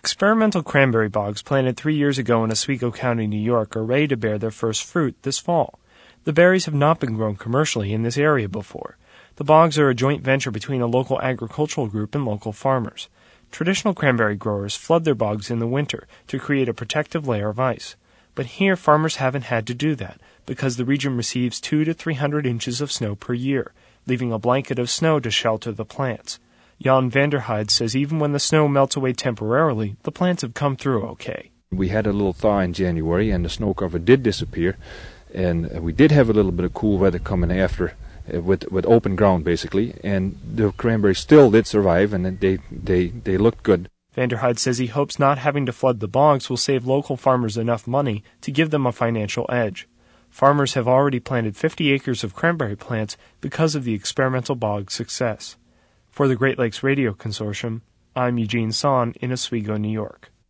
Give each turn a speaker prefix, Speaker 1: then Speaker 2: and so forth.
Speaker 1: Experimental cranberry bogs planted 3 years ago in Oswego County, New York, are ready to bear their first fruit this fall. The berries have not been grown commercially in this area before. The bogs are a joint venture between a local agricultural group and local farmers. Traditional cranberry growers flood their bogs in the winter to create a protective layer of ice. But here farmers haven't had to do that because the region receives 200 to 300 inches of snow per year, leaving a blanket of snow to shelter the plants. Jan Vanderheide says even when the snow melts away temporarily, the plants have come through okay.
Speaker 2: We had a little thaw in January and the snow cover did disappear, and we did have a little bit of cool weather coming after with open ground basically, and the cranberries still did survive and they looked good.
Speaker 1: Vanderheide says he hopes not having to flood the bogs will save local farmers enough money to give them a financial edge. Farmers have already planted 50 acres of cranberry plants because of the experimental bog success. For the Great Lakes Radio Consortium, I'm Eugene Son in Oswego, New York.